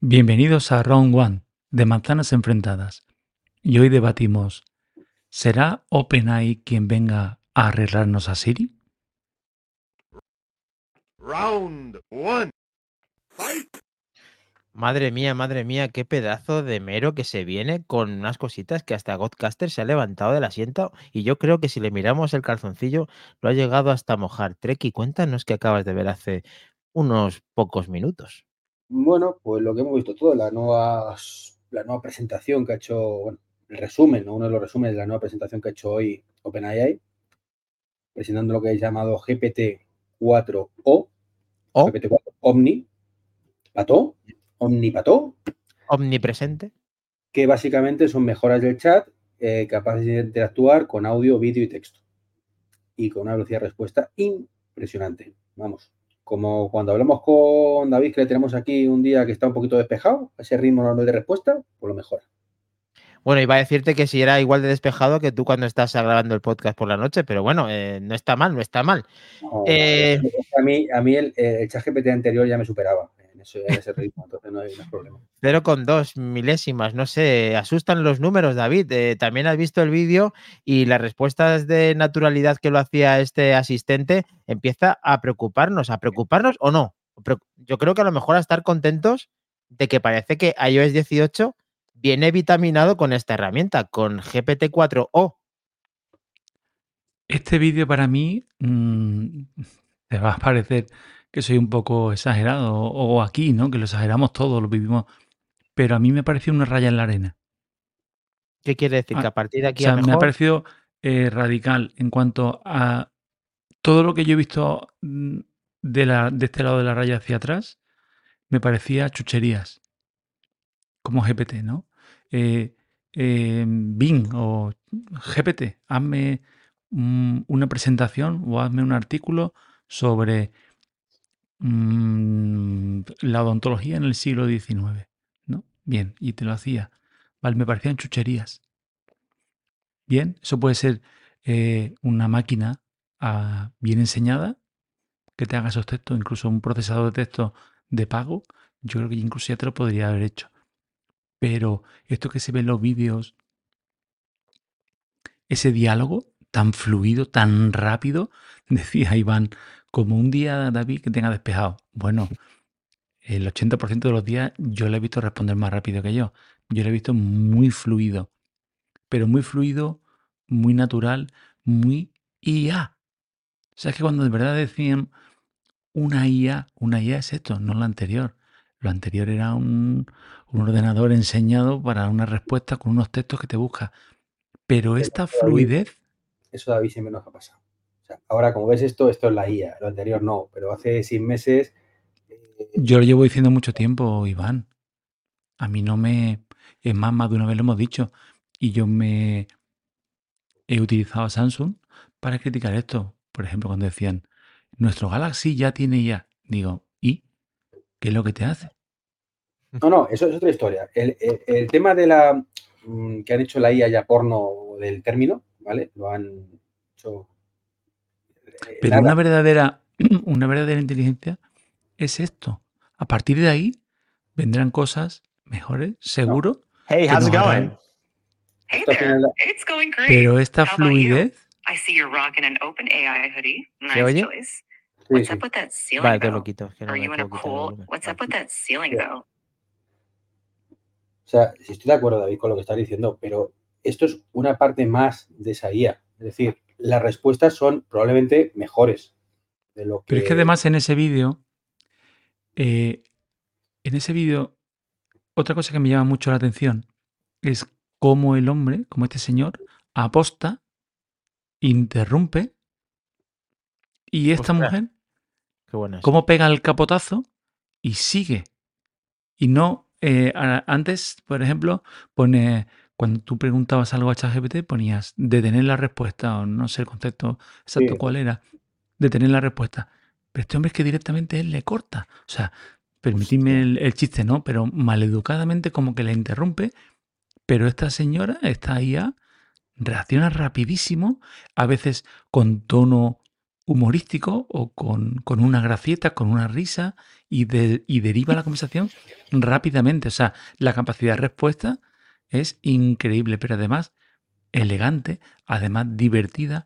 Bienvenidos a Round One de Manzanas Enfrentadas. Y hoy debatimos, ¿será OpenAI quien venga a arreglarnos a Siri? Round one. Fight. Madre mía, qué pedazo de mero que se viene con unas cositas que hasta Godcaster se ha levantado del asiento y yo creo que si le miramos el calzoncillo lo ha llegado hasta mojar. Treki, cuéntanos que acabas de ver hace unos pocos minutos. Bueno, pues lo que hemos visto todo, la nueva presentación que ha hecho, bueno, el resumen, ¿no? Uno de los resúmenes de la nueva presentación que ha hecho hoy OpenAI, presentando lo que es llamado GPT-4o, GPT-4 Omni, Omnipató, Omnipresente. que básicamente son mejoras del chat capaces de interactuar con audio, vídeo y texto. Y con una velocidad de respuesta impresionante. Vamos, como cuando hablamos con David, que le tenemos aquí un día que está un poquito despejado, ese ritmo normal de respuesta, pues lo mejora. Bueno, iba a decirte que si era igual de despejado que tú cuando estás grabando el podcast por la noche, pero bueno, no está mal, no está mal. No, a mí el ChatGPT anterior ya me superaba en ese ritmo, entonces no hay problema. 0,2 milésimas, no sé, asustan los números, David. También has visto el vídeo y las respuestas de naturalidad que lo hacía este asistente empieza a preocuparnos o no. Yo creo que a lo mejor a estar contentos de que parece que iOS 18 viene vitaminado con esta herramienta, con GPT-4o. Este vídeo para mí te va a parecer que soy un poco exagerado o aquí, ¿no? Que lo exageramos todo, lo vivimos. Pero a mí me pareció una raya en la arena. ¿Qué quiere decir? Que a partir de O aquí sea, a me ha mejor. parecido radical en cuanto a todo lo que yo he visto de este lado de la raya hacia atrás, me parecía chucherías, como GPT, ¿no? Bing o GPT, hazme una presentación o hazme un artículo sobre la odontología en el siglo XIX, ¿no? Bien, y te lo hacía. Vale, me parecían chucherías. Bien, eso puede ser una máquina bien enseñada que te haga esos textos, incluso un procesador de texto de pago, yo creo que incluso ya te lo podría haber hecho. Pero esto que se ve en los vídeos, ese diálogo tan fluido, tan rápido, decía Iván, como un día David que tenga despejado. Bueno, el 80% de los días yo le he visto responder más rápido que yo. Yo le he visto muy fluido, pero muy fluido, muy natural, muy IA. O sea, es que cuando de verdad decían una IA es esto, no lo anterior. Lo anterior era un ordenador enseñado para una respuesta con unos textos que te busca. Pero esta fluidez... Eso David siempre nos ha pasado. O sea, ahora, como ves esto es la IA, lo anterior no, pero hace 6 meses... Yo lo llevo diciendo mucho tiempo, Iván. A mí no me... Es más de una vez lo hemos dicho. Y yo me he utilizado a Samsung para criticar esto. Por ejemplo, cuando decían, nuestro Galaxy ya tiene IA. Digo, ¿y qué es lo que te hace? No, eso es otra historia. El tema de la que han hecho la IA ya porno del término, ¿vale? Lo han hecho... Pero una verdadera inteligencia es esto. A partir de ahí vendrán cosas mejores, seguro. Hey, how's it going? Hey there, it's going great. Pero esta How about you? fluidez... I see you're rocking an OpenAI hoodie. ¿Se Nice oye? choice. What's up with that ceiling Vale, te though? lo quito. Que no Are me you in a puedo quitar el cool? volumen. What's up with that ceiling though? O sea, si estoy de acuerdo, David, con lo que estás diciendo, pero esto es una parte más de esa IA. Es decir, las respuestas son probablemente mejores de lo que... Pero es que además en ese vídeo, otra cosa que me llama mucho la atención es cómo el hombre, como este señor, aposta, interrumpe y esta Ostras, mujer, qué buena es. cómo pega el capotazo y sigue. Y no, antes, por ejemplo, pone, cuando tú preguntabas algo a ChatGPT, ponías detener la respuesta, o no sé el concepto exacto Sí. cuál era, detener la respuesta. Pero este hombre es que directamente él le corta. O sea, permitidme el chiste, ¿no? Pero maleducadamente como que le interrumpe. Pero esta señora, esta IA, reacciona rapidísimo, a veces con tono humorístico o con una gracieta, con una risa y deriva la conversación rápidamente. O sea, la capacidad de respuesta es increíble, pero además elegante, además divertida.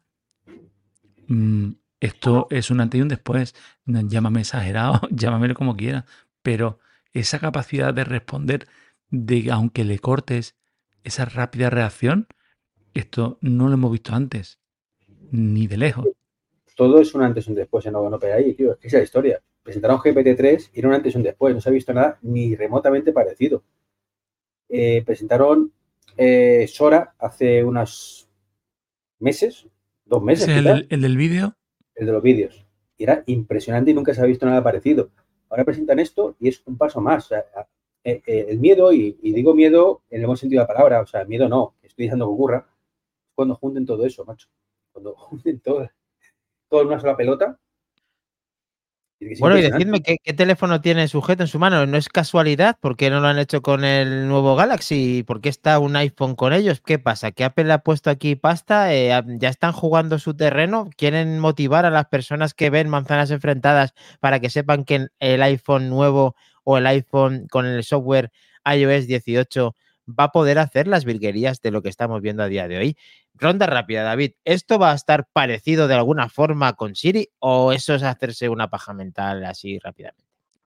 Esto es un antes y un después. Llámame exagerado, llámamelo como quieras, pero esa capacidad de responder, de aunque le cortes esa rápida reacción, esto no lo hemos visto antes, ni de lejos. Todo es un antes y un después en OpenAI, tío. Es que esa es la historia. Presentaron GPT-3 y era un antes y un después. No se ha visto nada ni remotamente parecido. Presentaron Sora hace unos meses, 2 meses ¿Ese es quizás, el del vídeo? el de los vídeos. Y era impresionante y nunca se ha visto nada parecido. Ahora presentan esto y es un paso más. O sea, el miedo, y digo miedo en el buen sentido de la palabra, o sea, miedo no, estoy diciendo que ocurra, cuando junten todo eso, macho. Cuando junten todo en una sola pelota. Bueno, y decidme, ¿qué teléfono tiene sujeto en su mano? ¿No es casualidad? ¿Por qué no lo han hecho con el nuevo Galaxy? ¿Por qué está un iPhone con ellos? ¿Qué pasa? ¿Que Apple ha puesto aquí pasta? ¿Ya están jugando su terreno? ¿Quieren motivar a las personas que ven manzanas enfrentadas para que sepan que el iPhone nuevo o el iPhone con el software iOS 18 va a poder hacer las virguerías de lo que estamos viendo a día de hoy? Ronda rápida, David. ¿Esto va a estar parecido de alguna forma con Siri o eso es hacerse una paja mental así rápidamente?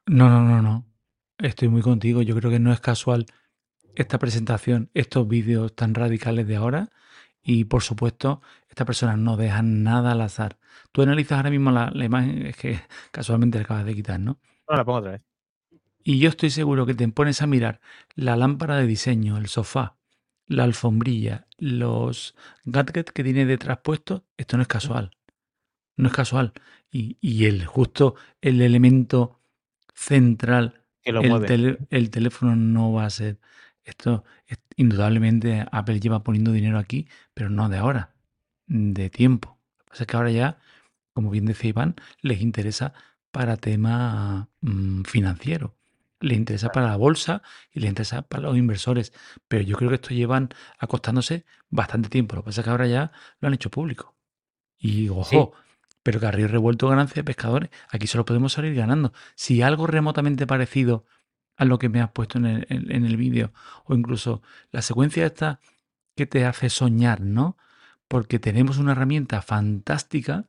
No. Estoy muy contigo. Yo creo que no es casual esta presentación, estos vídeos tan radicales de ahora. Y por supuesto, estas personas no dejan nada al azar. Tú analizas ahora mismo la imagen, es que casualmente la acabas de quitar, ¿no? No, la pongo otra vez. Y yo estoy seguro que te pones a mirar la lámpara de diseño, el sofá, la alfombrilla, los gadgets que tiene detrás puestos. Esto no es casual. No es casual. Y justo el elemento central, Que lo mueve. el teléfono no va a ser. Esto, indudablemente, Apple lleva poniendo dinero aquí, pero no de ahora, de tiempo. Lo que pasa es que ahora ya, como bien decía Iván, les interesa para tema financiero. Les interesa para la bolsa y les interesa para los inversores. Pero yo creo que esto llevan acostándose bastante tiempo. Lo que pasa es que ahora ya lo han hecho público. Y ojo, pero que a río revuelto ganancia de pescadores. Aquí solo podemos salir ganando. Si algo remotamente parecido a lo que me has puesto en el vídeo, o incluso la secuencia esta que te hace soñar, ¿no? Porque tenemos una herramienta fantástica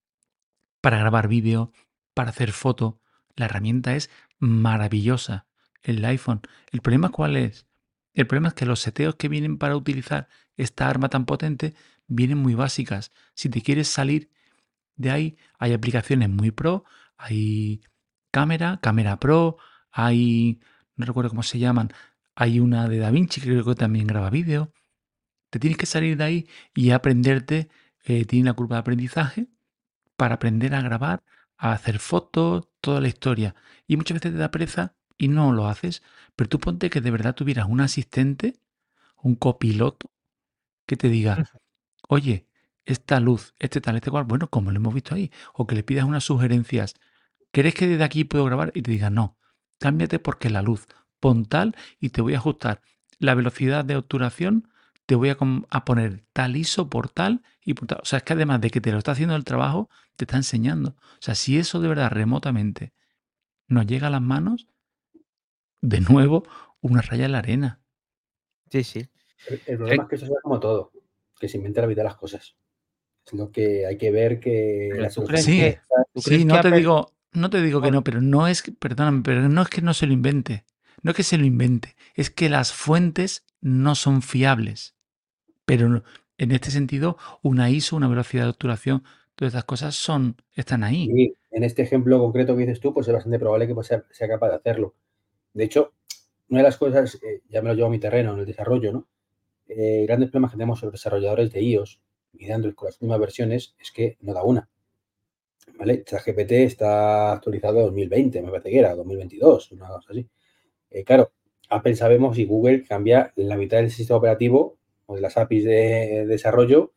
para grabar vídeo, para hacer fotos. La herramienta es maravillosa, el iPhone. ¿El problema cuál es? El problema es que los seteos que vienen para utilizar esta arma tan potente vienen muy básicas. Si te quieres salir de ahí, hay aplicaciones muy pro, hay cámara pro, hay, no recuerdo cómo se llaman, hay una de DaVinci que creo que también graba vídeo. Te tienes que salir de ahí y aprenderte, tiene la curva de aprendizaje para aprender a grabar, a hacer fotos, toda la historia. Y muchas veces te da pereza y no lo haces, pero tú ponte que de verdad tuvieras un asistente, un copiloto, que te diga, oye, esta luz, este tal, este cual, bueno, como lo hemos visto ahí, o que le pidas unas sugerencias, ¿crees que desde aquí puedo grabar? Y te diga, no, cámbiate porque la luz, pon tal y te voy a ajustar la velocidad de obturación, te voy a poner tal ISO por tal y por tal. O sea, es que además de que te lo está haciendo el trabajo, te está enseñando. O sea, si eso de verdad remotamente nos llega a las manos, de nuevo, una raya en la arena. Sí. El problema es que eso es como todo, que se inventa la vida de las cosas. Es lo que hay que ver que Pero la ¿tú solución crees Sí, que, tú crees sí, que Apple... no te digo que no, pero no es, perdóname, pero no es que no se lo invente. No es que se lo invente, es que las fuentes no son fiables. Pero en este sentido, una ISO, una velocidad de obturación, todas estas cosas están ahí. Y en este ejemplo concreto que dices tú, pues es bastante probable que pues, sea capaz de hacerlo. De hecho, una de las cosas, ya me lo llevo a mi terreno en el desarrollo, ¿no? Grandes problemas que tenemos los desarrolladores de iOS y de Android con las últimas versiones es que no da una. ¿Vale? ChatGPT está actualizado en 2020, me parece que era, 2022, una cosa así. Claro, Apple sabemos y Google cambia la mitad del sistema operativo o de las APIs de desarrollo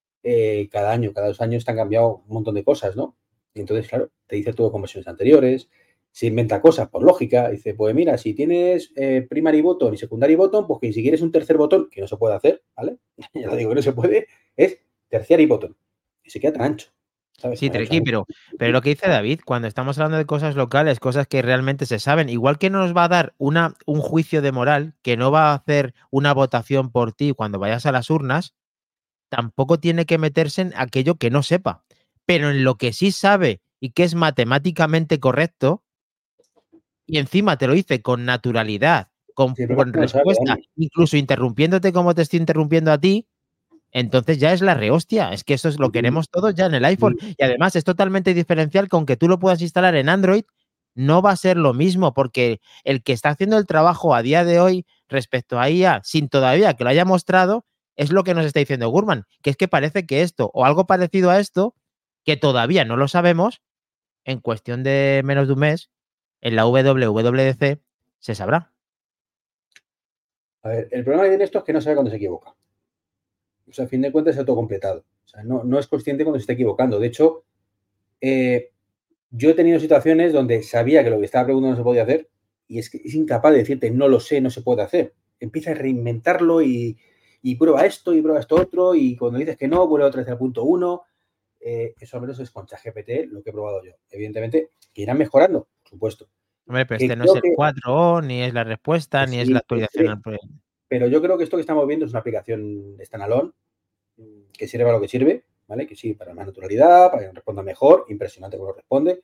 cada año, cada 2 años están cambiando un montón de cosas, ¿no? Y entonces, claro, te dice todo con versiones anteriores, se inventa cosas por lógica, dice, pues mira, si tienes primary button y secondary button, pues que si quieres un tercer botón, que no se puede hacer, ¿vale? Ya lo digo que no se puede, es terciary button, y se queda tan ancho. ¿sabes? Sí, Treki, pero lo que dice David, cuando estamos hablando de cosas locales, cosas que realmente se saben, igual que no nos va a dar un juicio de moral, que no va a hacer una votación por ti cuando vayas a las urnas, tampoco tiene que meterse en aquello que no sepa. Pero en lo que sí sabe y que es matemáticamente correcto, y encima te lo dice con naturalidad, con respuesta, incluso interrumpiéndote como te estoy interrumpiendo a ti, entonces ya es la rehostia. Es que eso es lo queremos todos ya en el iPhone. Y además es totalmente diferencial, que aunque tú lo puedas instalar en Android, no va a ser lo mismo, porque el que está haciendo el trabajo a día de hoy respecto a IA, sin todavía que lo haya mostrado, es lo que nos está diciendo Gurman, que es que parece que esto, o algo parecido a esto, que todavía no lo sabemos, en cuestión de menos de un mes, en la WWDC se sabrá. A ver, el problema que tiene esto es que no sabe cuándo se equivoca. O sea, a fin de cuentas es autocompletado. O sea, no es consciente cuando se está equivocando. De hecho, yo he tenido situaciones donde sabía que lo que estaba preguntando no se podía hacer y es que es incapaz de decirte no lo sé, no se puede hacer. Empieza a reinventarlo y prueba esto y prueba esto otro y cuando dices que no, vuelve otra vez al punto 1. Eso al menos es con ChatGPT lo que he probado yo. Evidentemente, que irán mejorando, por supuesto. Hombre, pero este no es el 4, ni es la respuesta, ni es la actualización al proyecto. Pero yo creo que esto que estamos viendo es una aplicación standalone que sirve para lo que sirve, ¿vale? Que sí, para más naturalidad, para que responda mejor, impresionante cómo responde.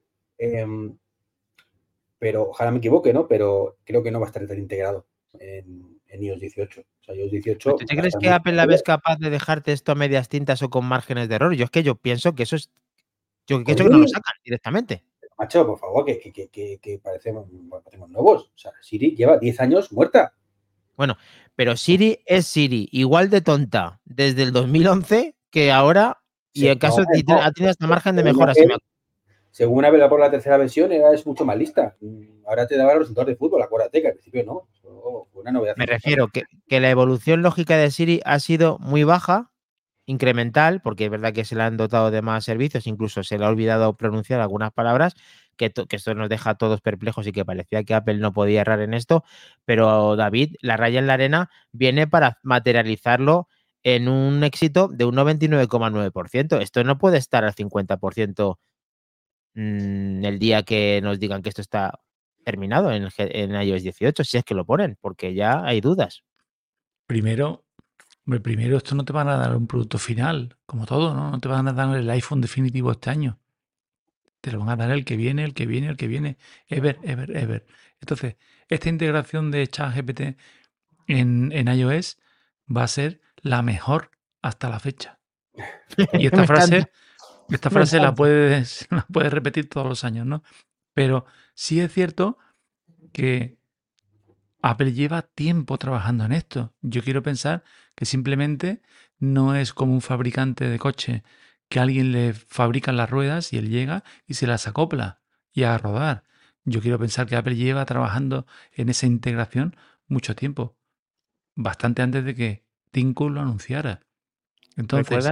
Pero ojalá me equivoque, ¿no? Pero creo que no va a estar tan integrado en iOS 18. O sea, iOS 18. ¿Tú te crees que Apple la ves capaz de dejarte esto a medias tintas o con márgenes de error? Yo pienso que eso es. Yo pienso que no lo sacan directamente. Macho, por favor, que parecemos nuevos. O sea, Siri lleva 10 años muerta. Bueno, pero Siri es Siri, igual de tonta desde el 2011 que ahora, y en caso ha tenido hasta margen de mejora. Según Apple por la tercera versión, es mucho más lista. Ahora te daba los resultados de fútbol, acuérdate que al principio no. Una novedad. Me refiero que la evolución lógica de Siri ha sido muy baja, incremental, porque es verdad que se le han dotado de más servicios, incluso se le ha olvidado pronunciar algunas palabras, que esto nos deja a todos perplejos y que parecía que Apple no podía errar en esto, pero David, la raya en la arena viene para materializarlo en un éxito de un 99,9%. Esto no puede estar al 50% el día que nos digan que esto está terminado en iOS 18, si es que lo ponen, porque ya hay dudas. Primero, esto no te van a dar un producto final, como todo, ¿no? No te van a dar el iPhone definitivo este año. Te lo van a dar el que viene, ever. Entonces, esta integración de ChatGPT en iOS va a ser la mejor hasta la fecha. Y esta frase la puedes repetir todos los años, ¿no? Pero sí es cierto que Apple lleva tiempo trabajando en esto. Yo quiero pensar que simplemente no es como un fabricante de coche que alguien le fabrica las ruedas y él llega y se las acopla y a rodar. Yo quiero pensar que Apple lleva trabajando en esa integración mucho tiempo, bastante antes de que Tim Cook lo anunciara. Entonces,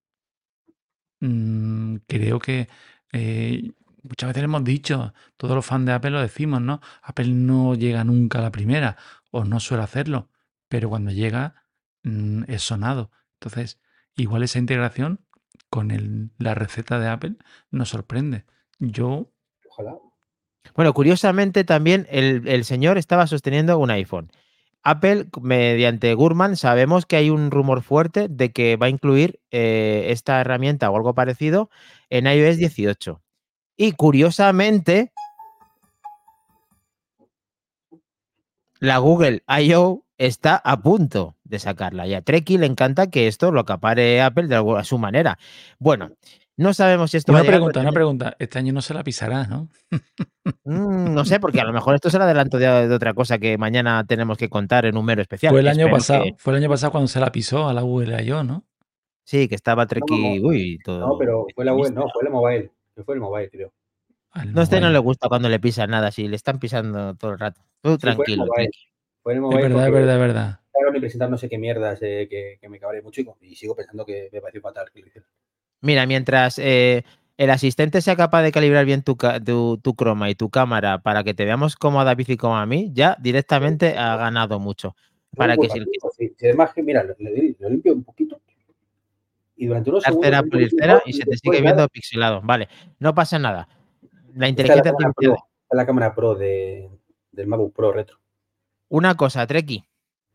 creo que muchas veces hemos dicho, todos los fans de Apple lo decimos, ¿no? Apple no llega nunca a la primera o no suele hacerlo, pero cuando llega es sonado. Entonces, igual esa integración con la receta de Apple nos sorprende. Ojalá. Bueno, curiosamente también el señor estaba sosteniendo un iPhone. Apple, mediante Gurman, sabemos que hay un rumor fuerte de que va a incluir esta herramienta o algo parecido en iOS 18. Y curiosamente, la Google I.O. está a punto de sacarla. Y a Treki le encanta que esto lo acapare Apple a su manera. Bueno, no sabemos si esto va a llegar. Una pregunta. Este año no se la pisará, ¿no? No sé, porque a lo mejor esto será adelanto de otra cosa que mañana tenemos que contar en un mero especial. Fue el año pasado cuando se la pisó a la Google I.O., ¿no? Sí, que estaba Treki. Todo. No, pero fue la web, no, fue el mobile. Fue el mobile, creo. No, a usted no le gusta cuando le pisan nada, si le están pisando todo el rato. Tú tranquilo. Fue el mobile. Es verdad. Claro, ni presentar no sé qué mierdas que me cabré mucho y sigo pensando que me pareció fatal que lo hicieron. Mira, mientras el asistente sea capaz de calibrar bien tu croma y tu cámara para que te veamos como a David y como a mí, ya directamente ha ganado mucho. Para que si además que, mira, lo limpio un poquito. y durante unos Darse segundos la pulsera y se te sigue viendo pixelado. Vale, no pasa nada. La inteligencia artificial. Está la cámara Pro del MacBook Pro Retro. Una cosa, Treki.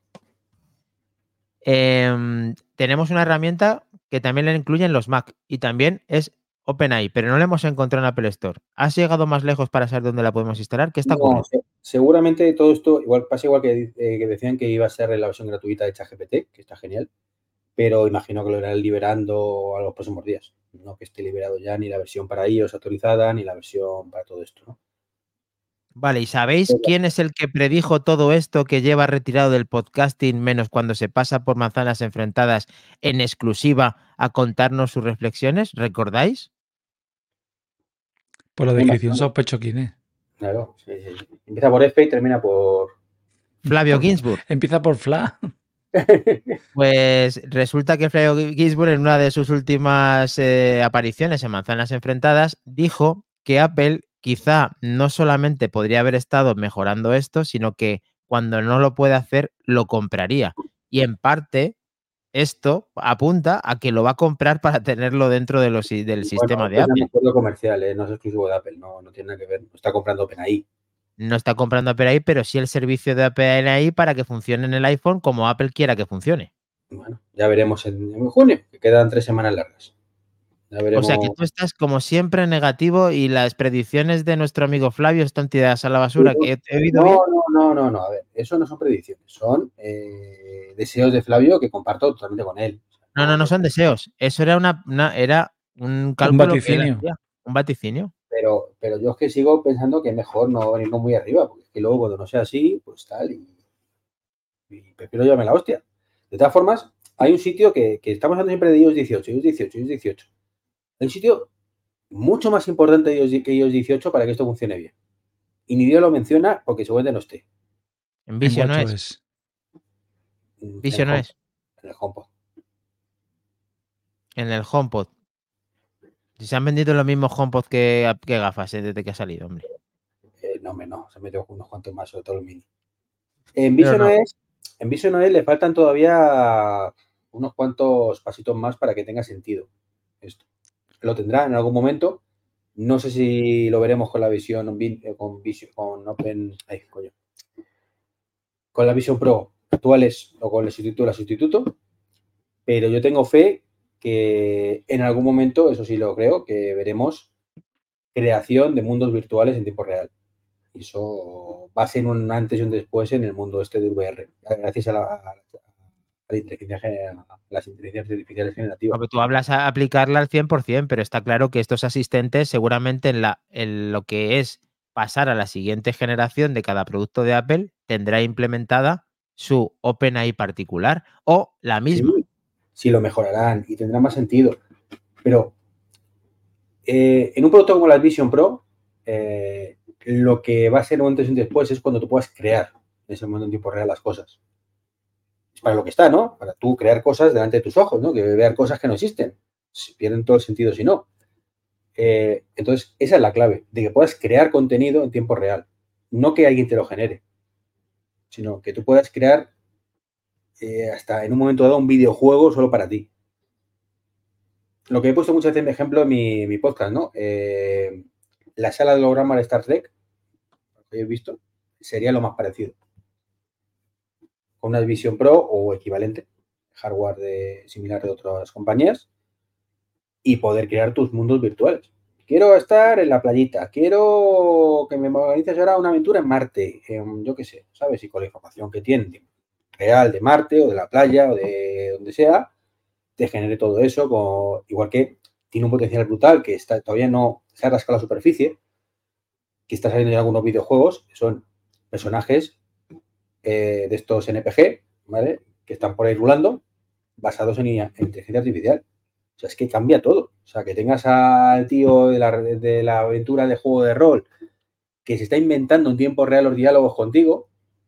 Tenemos una herramienta que también la incluyen los Mac y también es OpenAI, pero no la hemos encontrado en Apple Store. ¿Has llegado más lejos para saber dónde la podemos instalar? ¿Qué está ocurriendo? Seguramente todo esto pasa igual que decían que iba a ser la versión gratuita de ChatGPT, que está genial, pero imagino que lo irán liberando a los próximos días. No que esté liberado ya ni la versión para iOS actualizada ni la versión para todo esto, ¿no? Vale, ¿y sabéis quién es el que predijo todo esto que lleva retirado del podcasting menos cuando se pasa por manzanas enfrentadas en exclusiva a contarnos sus reflexiones? ¿Recordáis? Por la descripción sospecho quién es. Claro, sí. Empieza por F y termina por... Flavio Ginsburg. Empieza por Fla. Pues resulta que Flavio Ginsburg en una de sus últimas apariciones en Manzanas Enfrentadas dijo que Apple quizá no solamente podría haber estado mejorando esto, sino que cuando no lo puede hacer, lo compraría. Y en parte, esto apunta a que lo va a comprar para tenerlo dentro de del sistema de Apple. Es un acuerdo comercial, no es exclusivo de Apple, no tiene nada que ver, no está comprando OpenAI. No está comprando OpenAI, pero sí el servicio de OpenAI para que funcione en el iPhone como Apple quiera que funcione. Bueno, ya veremos en junio, que quedan 3 semanas largas. Ya veremos. O sea que tú estás como siempre negativo y las predicciones de nuestro amigo Flavio están tiradas a la basura. No, a ver, eso no son predicciones, son deseos de Flavio que comparto totalmente con él. No son deseos. Eso era era un cálculo. Un vaticinio. Un vaticinio. Pero yo es que sigo pensando que es mejor no venirnos muy arriba, porque es que luego cuando no sea así, pues tal, y prefiero llevarme la hostia. De todas formas, hay un sitio que estamos hablando siempre de iOS 18, iOS 18, iOS 18. Hay un sitio mucho más importante que iOS 18 para que esto funcione bien. Y ni Dios lo menciona porque seguramente no esté. En Vision no es. Vision no es. En el HomePod. En el HomePod. Se han vendido los mismos HomePod que gafas desde que ha salido, hombre. No. Se han metido unos cuantos más, sobre todo los mini. En Vision OS le faltan todavía unos cuantos pasitos más para que tenga sentido esto. Lo tendrá en algún momento. No sé si lo veremos con la visión con la Vision Pro actuales o con el sustituto, pero yo tengo fe que en algún momento, eso sí lo creo, que veremos creación de mundos virtuales en tiempo real. Y eso va a ser un antes y un después en el mundo este de VR, gracias a las inteligencias artificiales generativas. Porque tú hablas a aplicarla al 100%, pero está claro que estos asistentes seguramente en lo que es pasar a la siguiente generación de cada producto de Apple tendrá implementada su OpenAI particular o la misma. Sí, lo mejorarán y tendrá más sentido. Pero en un producto como la Vision Pro, lo que va a ser un antes y un después es cuando tú puedas crear en ese momento en tiempo real las cosas. Es para lo que está, ¿no? Para tú crear cosas delante de tus ojos, ¿no? Que vean cosas que no existen. Si pierden todo el sentido si no. Entonces, esa es la clave, de que puedas crear contenido en tiempo real. No que alguien te lo genere, sino que tú puedas crear hasta en un momento dado un videojuego solo para ti. Lo que he puesto muchas veces de ejemplo en mi podcast, ¿no? La sala de holograma de Star Trek, que he visto, sería lo más parecido. Con una Vision Pro o equivalente, hardware similar de otras compañías, y poder crear tus mundos virtuales. Quiero estar en la playita, quiero que me organices ahora una aventura en Marte, yo qué sé, ¿sabes? Y con la información que tienen real de Marte o de la playa o de donde sea, te genere todo eso, igual que tiene un potencial brutal que todavía no se ha rascado la superficie, que está saliendo en algunos videojuegos, que son personajes de estos NPG, ¿vale? Que están por ahí rulando, basados en inteligencia artificial. O sea, es que cambia todo. O sea, que tengas al tío de la aventura de juego de rol que se está inventando en tiempo real los diálogos contigo,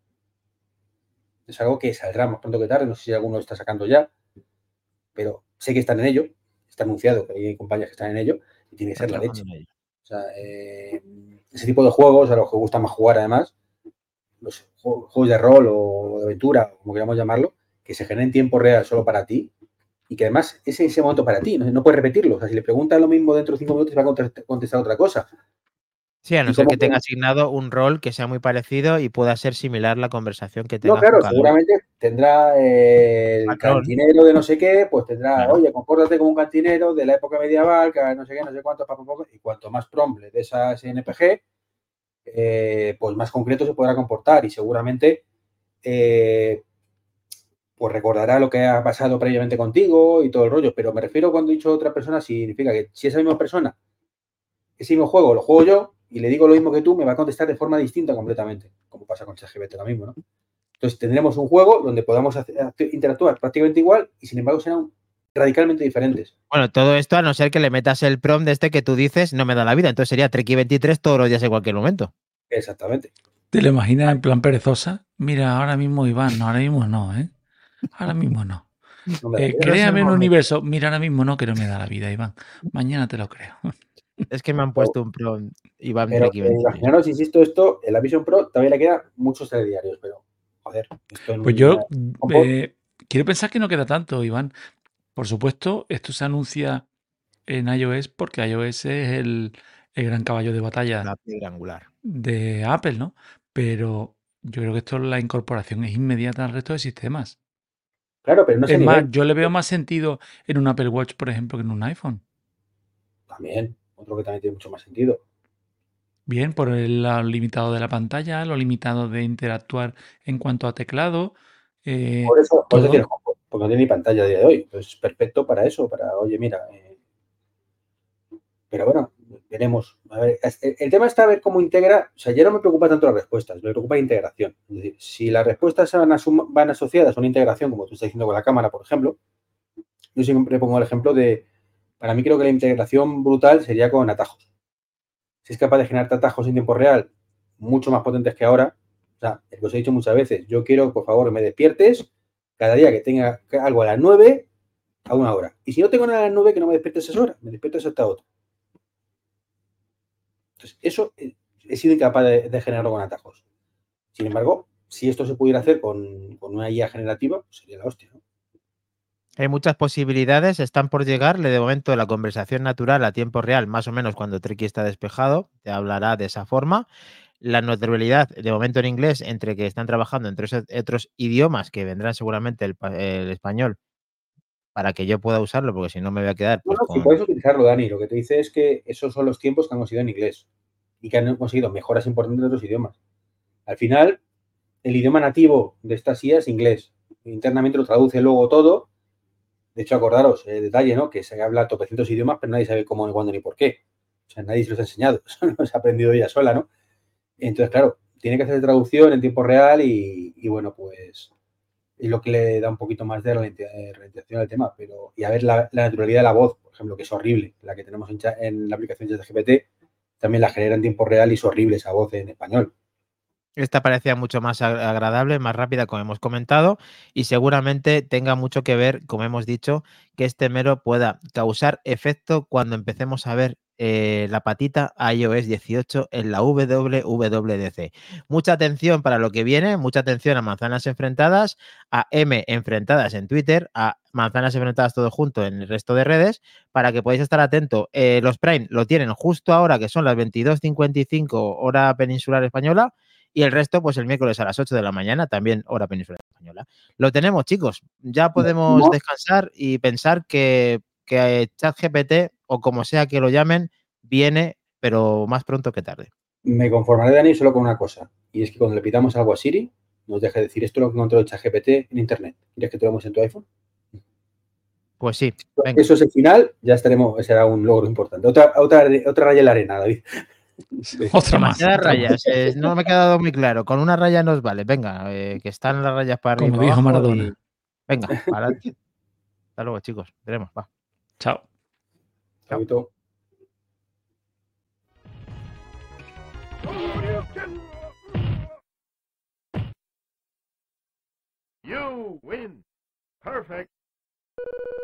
es algo que saldrá más pronto que tarde. No sé si alguno lo está sacando ya, pero sé que están en ello. Está anunciado que hay compañías que están en ello y tiene que ser la leche. O sea, ese tipo de juegos, a los que gusta más jugar además, los juegos de rol o de aventura, como queramos llamarlo, que se generen en tiempo real solo para ti y que además es ese momento para ti, no puedes repetirlo. O sea, si le preguntas lo mismo dentro de 5 minutos, te va a contestar otra cosa. Sí, a no ser que tenga asignado un rol que sea muy parecido y pueda ser similar la conversación que tenga. No, claro, seguramente tendrá el cantinero de no sé qué, pues tendrá, oye, compórtate como un cantinero de la época medieval, que no sé qué, no sé cuánto, y cuanto más prompt de esas NPG, pues más concreto se podrá comportar y seguramente pues recordará lo que ha pasado previamente contigo y todo el rollo. Pero me refiero cuando he dicho otra persona, significa que si esa misma persona, ese mismo juego lo juego yo y le digo lo mismo que tú, me va a contestar de forma distinta completamente, como pasa con ChatGPT ahora mismo, ¿no? Entonces tendremos un juego donde podamos interactuar prácticamente igual y sin embargo serán radicalmente diferentes. Bueno, todo esto a no ser que le metas el prompt de este que tú dices, no me da la vida. Entonces sería Treki 23 todos los días en cualquier momento. Exactamente. ¿Te lo imaginas en plan perezosa? Mira, ahora mismo Iván, no, ahora mismo no, ¿eh? Ahora mismo no. Créame un universo. Mira, ahora mismo no, que no me da la vida, Iván. Mañana te lo creo. Es que me han puesto un prompt Iván pero Treki 23. Imaginaros, insisto, esto, en la Vision Pro todavía le queda muchos telediarios, pero joder. Esto pues yo quiero pensar que no queda tanto, Iván. Por supuesto, esto se anuncia en iOS porque iOS es el gran caballo de batalla la piedra angular de Apple, ¿no? Pero yo creo que esto, la incorporación es inmediata al resto de sistemas. Claro, pero no sé. Es más, yo le veo más sentido en un Apple Watch, por ejemplo, que en un iPhone. También, otro que también tiene mucho más sentido. Bien, por lo limitado de la pantalla, lo limitado de interactuar en cuanto a teclado. Por eso tiene HomePod, porque no tiene ni pantalla a día de hoy. Entonces es perfecto para eso, para, oye, mira. Pero bueno, veremos. A ver, el tema está a ver cómo integra. O sea, ya no me preocupa tanto las respuestas, me preocupa la integración. Es decir, si las respuestas van asociadas a una integración, como tú estás diciendo con la cámara, por ejemplo, yo siempre pongo el ejemplo de. Para mí, creo que la integración brutal sería con atajos. Si es capaz de generar atajos en tiempo real mucho más potentes que ahora, o sea, lo que os he dicho muchas veces, yo quiero, por favor, que me despiertes cada día que tenga algo a las 9 a 1 hora. Y si no tengo nada a las 9, que no me despiertes a esa hora, me despiertes hasta otra. Entonces, eso he sido incapaz de generarlo con atajos. Sin embargo, si esto se pudiera hacer con una IA generativa, pues sería la hostia, ¿no? Hay muchas posibilidades, están por llegarle de momento la conversación natural a tiempo real, más o menos cuando Treki está despejado, te hablará de esa forma. La naturalidad, de momento en inglés, entre que están trabajando entre otros idiomas que vendrán seguramente el español para que yo pueda usarlo, porque si no me voy a quedar. Pues, si puedes utilizarlo, Dani. Lo que te dice es que esos son los tiempos que han conseguido en inglés y que han conseguido mejoras importantes en otros idiomas. Al final, el idioma nativo de estas IA es inglés. Internamente lo traduce luego todo. De hecho, acordaros, detalle, ¿no? Que se habla tropecientos idiomas, pero nadie sabe cómo, ni cuándo, ni por qué. O sea, nadie se los ha enseñado. Eso no se ha aprendido ella sola, ¿no? Entonces, claro, tiene que hacer traducción en tiempo real y bueno, pues es lo que le da un poquito más de ralentización al tema. Y a ver la naturalidad de la voz, por ejemplo, que es horrible. La que tenemos en la aplicación de ChatGPT también la genera en tiempo real y es horrible esa voz en español. Esta parecía mucho más agradable, más rápida, como hemos comentado, y seguramente tenga mucho que ver, como hemos dicho, que este mero pueda causar efecto cuando empecemos a ver la patita iOS 18 en la WWDC. Mucha atención para lo que viene, mucha atención a Manzanas Enfrentadas, a M Enfrentadas en Twitter, a Manzanas Enfrentadas todo junto en el resto de redes, para que podáis estar atentos. Los Prime lo tienen justo ahora, que son las 22:55 hora peninsular española, y el resto, pues el miércoles a las 8 de la mañana, también hora peninsular española. Lo tenemos, chicos. Ya podemos descansar y pensar que ChatGPT, o como sea que lo llamen, viene, pero más pronto que tarde. Me conformaré, Dani, solo con una cosa. Y es que cuando le pidamos algo a Siri, nos deje decir esto lo que encontró en ChatGPT en Internet. ¿Quieres que te lo demos en tu iPhone? Pues sí. Venga. Eso es el final, ya será un logro importante. Otra raya en la arena, David. Otra más. Demasiadas rayas. No me ha quedado muy claro. Con una raya nos vale. Venga, que están las rayas para arriba. Como dijo Maradona. Venga, para adelante. Hasta luego, chicos. Veremos. Va. Chao. Chao. You win. Perfect.